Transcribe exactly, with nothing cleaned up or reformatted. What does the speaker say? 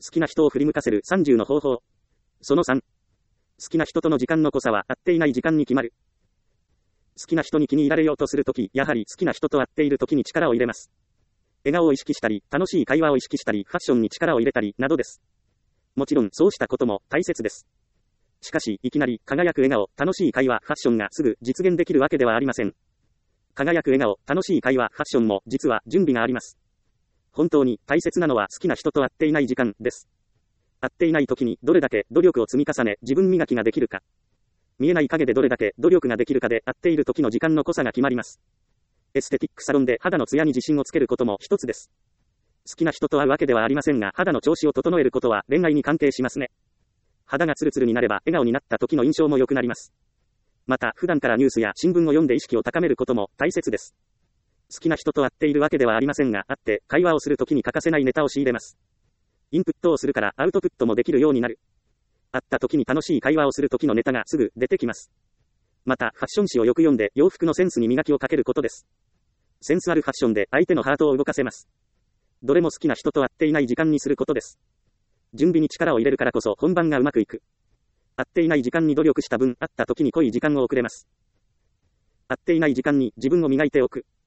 好きな人を振り向かせるさんじゅうの方法。そのさん。好きな人との時間の濃さは合っていない時間に決まる。好きな人に気に入られようとするとき、やはり好きな人と会っているときに力を入れます。笑顔を意識したり、楽しい会話を意識したり、ファッションに力を入れたり、などです。もちろんそうしたことも大切です。しかし、いきなり輝く笑顔、楽しい会話、ファッションがすぐ実現できるわけではありません。輝く笑顔、楽しい会話、ファッションも実は準備があります。本当に大切なのは好きな人と会っていない時間です。会っていない時にどれだけ努力を積み重ね、自分磨きができるか。見えない影でどれだけ努力ができるかで会っている時の時間の濃さが決まります。エステティックサロンで肌のツヤに自信をつけることも一つです。好きな人と会うわけではありませんが、肌の調子を整えることは恋愛に関係しますね。肌がツルツルになれば笑顔になった時の印象も良くなります。また、普段からニュースや新聞を読んで意識を高めることも大切です。好きな人と会っているわけではありませんが、会って会話をするときに欠かせないネタを仕入れます。インプットをするからアウトプットもできるようになる。会った時に楽しい会話をする時のネタがすぐ出てきます。また、ファッション誌をよく読んで洋服のセンスに磨きをかけることです。センスあるファッションで相手のハートを動かせます。どれも好きな人と会っていない時間にすることです。準備に力を入れるからこそ本番がうまくいく。会っていない時間に努力した分、会った時に濃い時間を送れます。会っていない時間に自分を磨いておく。